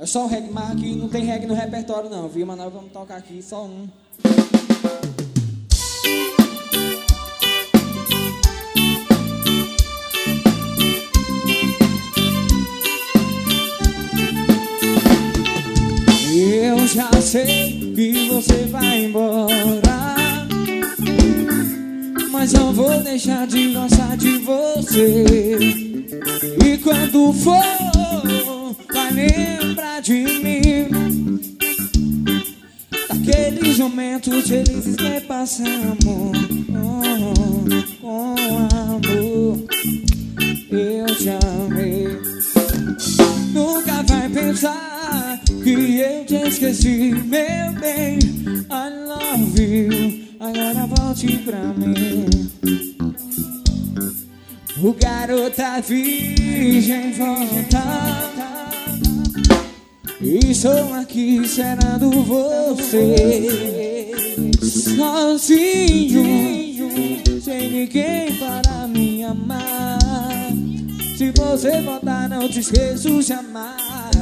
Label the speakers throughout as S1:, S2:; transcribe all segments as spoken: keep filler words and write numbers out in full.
S1: É só o reggae, mas aqui não tem reggae no repertório não, viu? Mas nós vamos tocar aqui só um. Eu já sei que você vai embora, mas não vou deixar de gostar de você. E quando for, vai lembrar de mim, daqueles momentos felizes que passamos oh, com amor. Eu te amei. Nunca vai pensar que eu te esqueci, meu bem. I love you. Agora volte pra mim. O garota virgem volta, e estou aqui esperando você, sozinho, sem ninguém para me amar. Se você voltar, não te esqueço jamais.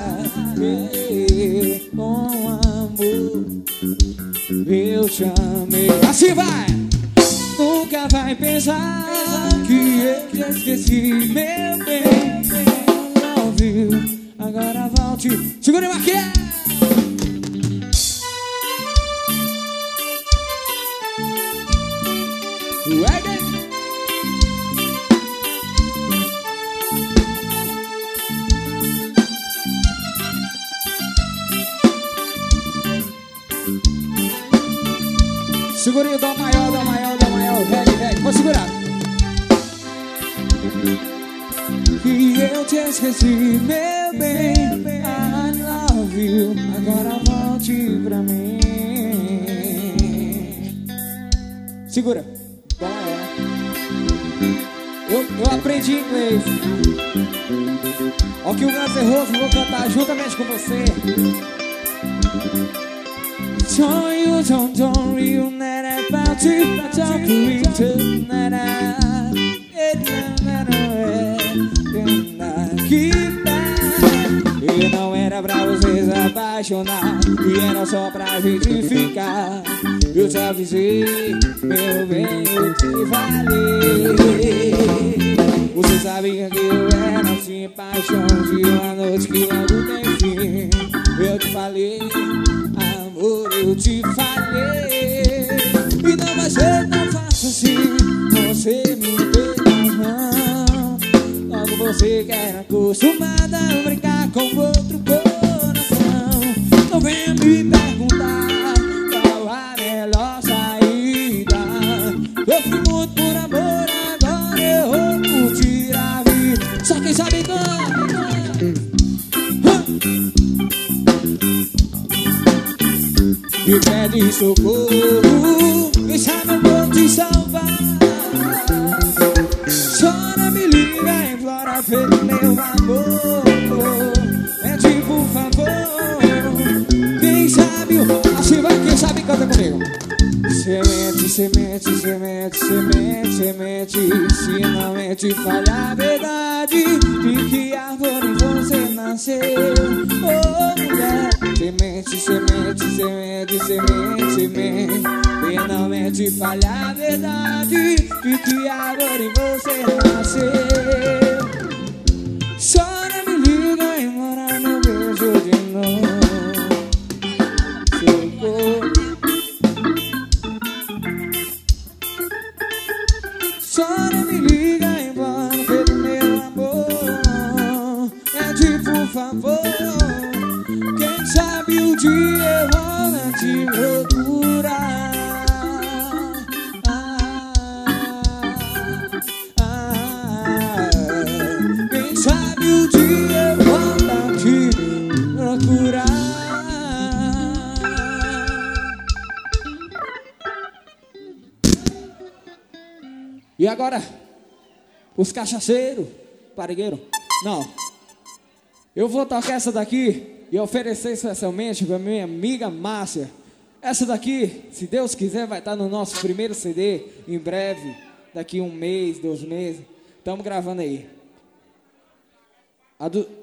S1: Com amor eu te amei. Assim vai! Nunca vai pensar que eu te esqueci, meu bem. I love you. Agora volte. Segura o aqui. Segura o dó maior, dó maior, dó maior. Reggae, reggae. Vou segurar. Que eu te esqueci, meu bem. I love you. Agora volte pra mim. Segura. Dó maior. Eu, eu aprendi inglês. Ó que o Guns N' Roses, vou cantar juntamente com você. So you don't, don't real net about you, but don't believe to net out. E não era pra você se apaixonar, e era só pra gente ficar. Eu te avisei, meu bem, eu te falei. Você sabia que eu era assim, paixão de uma noite que logo tem fim. Eu te falei, amor, eu te falei. E não vai ser tão fácil assim, você me deu as mãos. Logo você que era acostumada a brincar com outro coração. Não venha me perguntar qual a melhor saída. Eu fui muito por amor, agora eu vou curtir a vida. Só quem sabe canta. Me pede socorro, quem sabe eu vou te salvar. Chora, me liga, implora pelo meu amor. Pede por favor, quem sabe, assim vai, quem sabe canta comigo. Semente, semente, semente, semente, semente. Se não mente, falha a verdade de que árvore você nasceu, oh mulher. Semente, semente, semente, semente, semente. Finalmente falha a verdade de que agora em você nasceu. Chora, me liga e mora meu beijo de novo. Chegou. Chora, me liga e mora pelo meu amor. Pede por favor, quem sabe um dia eu vou te procurar. Ah, ah, quem sabe um dia eu vou te procurar. E agora, os cachaceiros, parigueiro? Não. Eu vou tocar essa daqui e oferecer especialmente para minha amiga Márcia. Essa daqui, se Deus quiser, vai estar no nosso primeiro C D em breve, daqui um mês, dois meses. Estamos gravando aí. A do...